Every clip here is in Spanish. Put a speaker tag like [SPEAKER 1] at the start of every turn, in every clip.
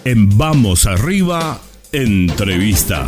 [SPEAKER 1] En Vamos Arriba, entrevista.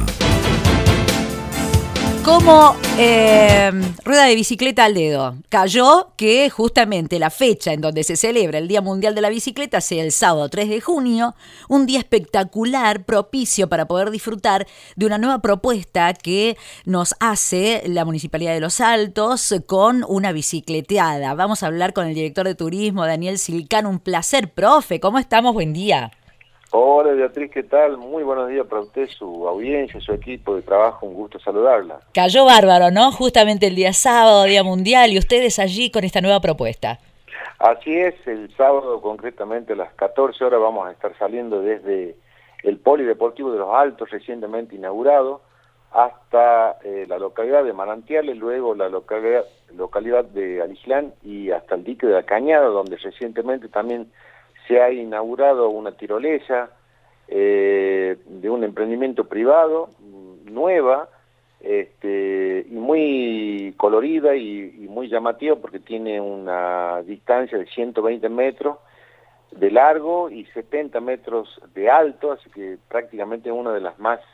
[SPEAKER 2] Como rueda de bicicleta al dedo, cayó que justamente la fecha en donde se celebra el Día Mundial de la Bicicleta sea el sábado 3 de junio, un día espectacular, propicio para poder disfrutar de una nueva propuesta que nos hace la Municipalidad de Los Altos con una bicicleteada. Vamos a hablar con el director de turismo, Daniel Silcán. Un placer, profe. ¿Cómo estamos? Buen día.
[SPEAKER 3] Hola Beatriz, ¿qué tal? Muy buenos días para usted, su audiencia, su equipo de trabajo, un gusto saludarla.
[SPEAKER 2] Cayó bárbaro, ¿no? Justamente el día sábado, Día Mundial, y ustedes allí con esta nueva propuesta.
[SPEAKER 3] Así es, el sábado concretamente a las 14 horas vamos a estar saliendo desde el Polideportivo de Los Altos, recientemente inaugurado, hasta la localidad de Manantiales, luego la localidad de Alislán y hasta el dique de la Cañada, donde recientemente también se ha inaugurado una tirolesa de un emprendimiento privado, nueva, y muy colorida y muy llamativa porque tiene una distancia de 120 metros de largo y 70 metros de alto, así que prácticamente es una de las más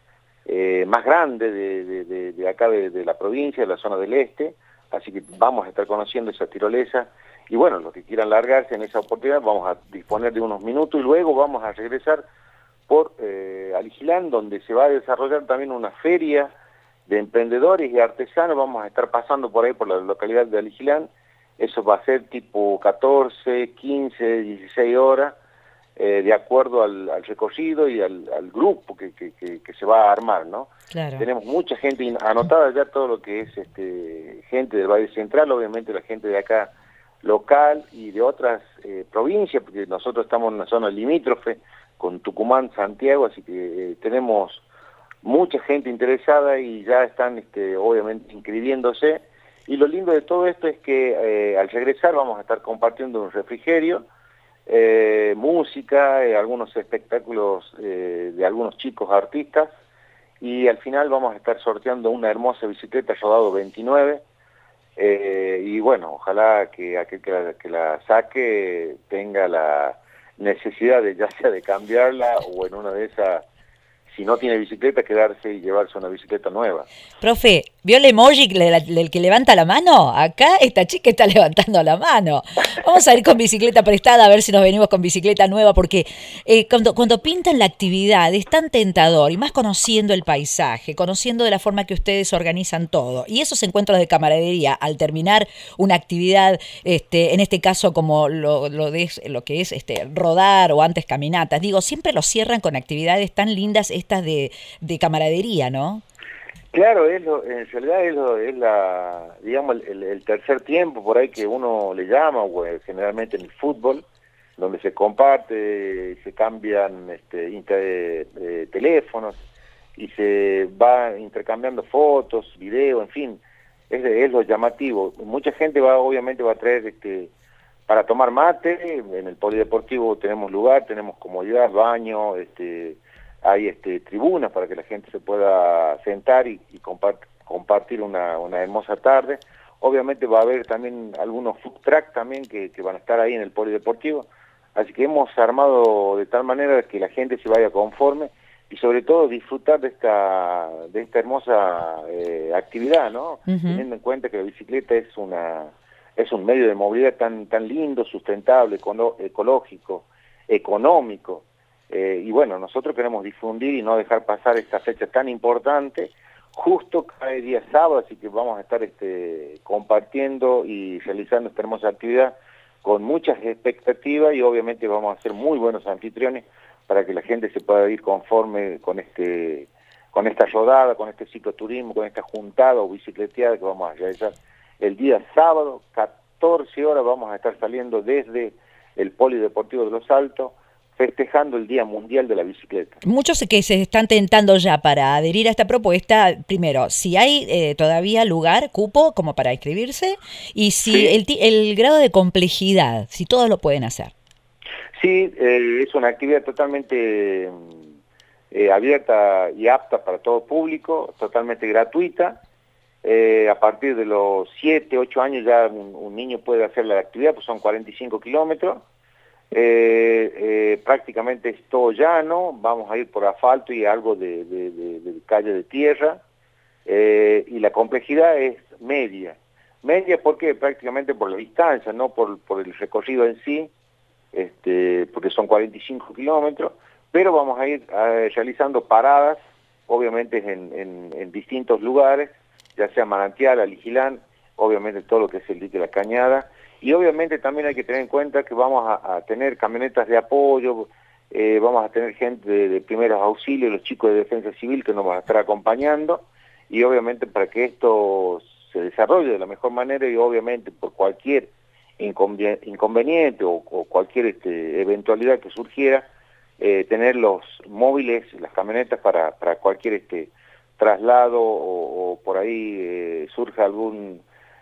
[SPEAKER 3] grandes de acá de la provincia, de la zona del este, así que vamos a estar conociendo esa tirolesa. Y bueno, los que quieran largarse en esa oportunidad, vamos a disponer de unos minutos y luego vamos a regresar por Alislán, donde se va a desarrollar también una feria de emprendedores y artesanos. Vamos a estar pasando por ahí, por la localidad de Alislán. Eso va a ser tipo 14, 15, 16 horas, de acuerdo al recorrido y al grupo que se va a armar, ¿no?
[SPEAKER 2] Claro.
[SPEAKER 3] Tenemos mucha gente anotada ya, todo lo que es gente del Valle Central, obviamente la gente de acá local y de otras provincias, porque nosotros estamos en una zona limítrofe con Tucumán, Santiago, así que tenemos mucha gente interesada y ya están obviamente inscribiéndose. Y lo lindo de todo esto es que al regresar vamos a estar compartiendo un refrigerio, música, algunos espectáculos de algunos chicos artistas, y al final vamos a estar sorteando una hermosa bicicleta Rodado 29. Y bueno, ojalá que aquel que la saque tenga la necesidad de ya sea de cambiarla o en una de esas, si no tiene bicicleta, quedarse y llevarse una bicicleta nueva.
[SPEAKER 2] Profe, ¿vio el emoji del que levanta la mano? Acá esta chica está levantando la mano. Vamos a ir con bicicleta prestada a ver si nos venimos con bicicleta nueva, porque cuando pintan la actividad es tan tentador, y más conociendo el paisaje, conociendo de la forma que ustedes organizan todo, y esos encuentros de camaradería al terminar una actividad, en este caso como lo que es rodar o antes caminatas, digo, siempre lo cierran con actividades tan lindas estas de camaradería, ¿no?
[SPEAKER 3] Claro, en realidad es digamos, el tercer tiempo por ahí que uno le llama, o generalmente en el fútbol, donde se comparte, se cambian teléfonos y se va intercambiando fotos, videos, en fin, es lo llamativo. Mucha gente obviamente va a traer para tomar mate. En el polideportivo tenemos lugar, tenemos comodidad, baño, hay tribunas para que la gente se pueda sentar y compartir una hermosa tarde. Obviamente va a haber también algunos food truck también que van a estar ahí en el polideportivo, así que hemos armado de tal manera que la gente se vaya conforme y sobre todo disfrutar de esta hermosa actividad, ¿no? Uh-huh. Teniendo en cuenta que la bicicleta es un medio de movilidad tan lindo, sustentable, ecológico, económico. Y bueno, nosotros queremos difundir y no dejar pasar esta fecha tan importante, justo cada día sábado, así que vamos a estar compartiendo y realizando esta hermosa actividad con muchas expectativas, y obviamente vamos a ser muy buenos anfitriones para que la gente se pueda ir conforme con esta rodada, con este cicloturismo, con esta juntada o bicicleteada que vamos a realizar el día sábado, 14 horas, vamos a estar saliendo desde el Polideportivo de Los Altos, festejando el Día Mundial de la Bicicleta.
[SPEAKER 2] Muchos que se están tentando ya para adherir a esta propuesta, primero, si hay todavía lugar, cupo, como para inscribirse, y si sí, el grado de complejidad, si todos lo pueden hacer.
[SPEAKER 3] Sí, es una actividad totalmente abierta y apta para todo público, totalmente gratuita. A partir de los 7, 8 años ya un niño puede hacer la actividad, pues son 45 kilómetros. Prácticamente es todo llano, vamos a ir por asfalto y algo de calle de tierra, y la complejidad es media. Media porque prácticamente por la distancia, no por el recorrido en sí, porque son 45 kilómetros, pero vamos a ir realizando paradas, obviamente en distintos lugares, ya sea Manantial, Aligilán, obviamente todo lo que es el dique La Cañada, y obviamente también hay que tener en cuenta que vamos a tener camionetas de apoyo, vamos a tener gente de primeros auxilios, los chicos de defensa civil que nos van a estar acompañando, y obviamente para que esto se desarrolle de la mejor manera y obviamente por cualquier inconveniente o cualquier eventualidad que surgiera, tener los móviles, las camionetas para cualquier traslado o por ahí surja algún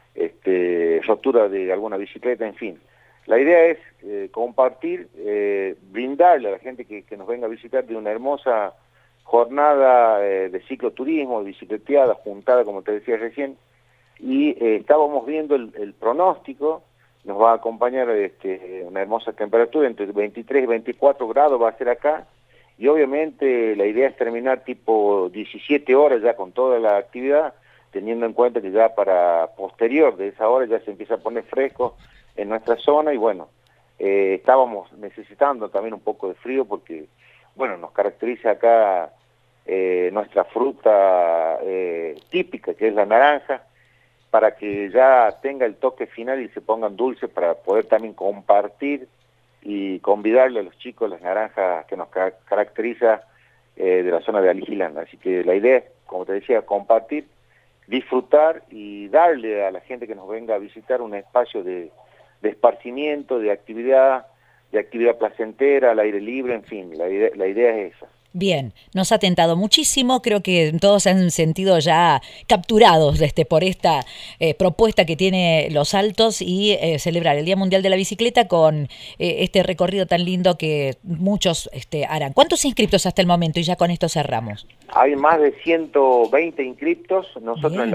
[SPEAKER 3] rotura de alguna bicicleta, en fin. La idea es compartir, brindarle a la gente que nos venga a visitar de una hermosa jornada de cicloturismo, de bicicleteada, juntada, como te decía recién, y estábamos viendo el pronóstico, nos va a acompañar una hermosa temperatura, entre 23 y 24 grados va a ser acá, y obviamente la idea es terminar tipo 17 horas ya con toda la actividad, teniendo en cuenta que ya para posterior de esa hora ya se empieza a poner fresco en nuestra zona, y bueno, estábamos necesitando también un poco de frío porque, bueno, nos caracteriza acá nuestra fruta típica, que es la naranja, para que ya tenga el toque final y se pongan dulces para poder también compartir y convidarle a los chicos las naranjas que nos caracteriza de la zona de Aligilán. Así que la idea es, como te decía, compartir, disfrutar y darle a la gente que nos venga a visitar un espacio de esparcimiento, de actividad placentera, al aire libre, en fin, la idea es esa.
[SPEAKER 2] Bien, nos ha tentado muchísimo, creo que todos se han sentido ya capturados por esta propuesta que tiene Los Altos y celebrar el Día Mundial de la Bicicleta con este recorrido tan lindo que muchos harán. ¿Cuántos inscriptos hasta el momento? Y ya con esto cerramos.
[SPEAKER 3] Hay más de 120 inscriptos, nosotros bien.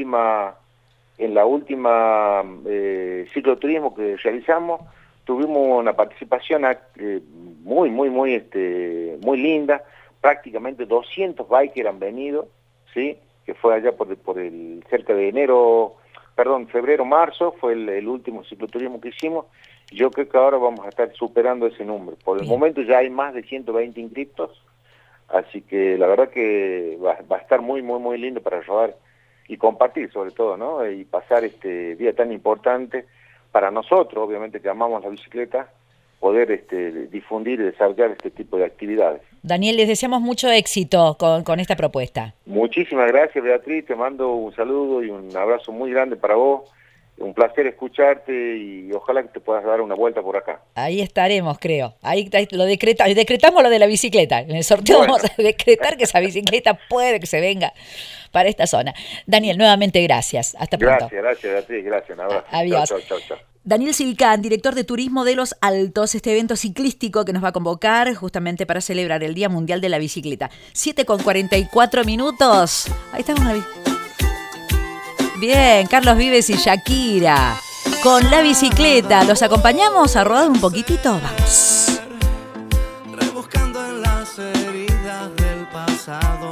[SPEAKER 3] en la última cicloturismo que realizamos, tuvimos una participación muy linda, prácticamente 200 bikers han venido, ¿sí? Que fue allá por el cerca de febrero, marzo, fue el último cicloturismo que hicimos. Yo creo que ahora vamos a estar superando ese número. Por el momento ya hay más de 120 inscriptos, así que la verdad que va a estar muy lindo para rodar y compartir sobre todo, ¿no? Y pasar este día tan importante para nosotros, obviamente que amamos la bicicleta, poder difundir y desarrollar este tipo de actividades.
[SPEAKER 2] Daniel, les deseamos mucho éxito con esta propuesta.
[SPEAKER 3] Muchísimas gracias, Beatriz, te mando un saludo y un abrazo muy grande para vos. Un placer escucharte y ojalá que te puedas dar una vuelta por acá.
[SPEAKER 2] Ahí estaremos, creo. Ahí lo decretamos lo de la bicicleta. En el sorteo vamos a decretar que esa bicicleta puede que se venga para esta zona. Daniel, nuevamente gracias. Hasta pronto.
[SPEAKER 3] Gracias, Beatriz. Gracias. Un abrazo.
[SPEAKER 2] Adiós.
[SPEAKER 3] Chau.
[SPEAKER 2] Daniel Silcán, director de Turismo de Los Altos, este evento ciclístico que nos va a convocar justamente para celebrar el Día Mundial de la Bicicleta. 7:44. Ahí estamos, Navi. Bien, Carlos Vives y Shakira. Con la bicicleta, ¿los acompañamos a rodar un poquitito? Vamos.
[SPEAKER 4] Rebuscando en las heridas del pasado.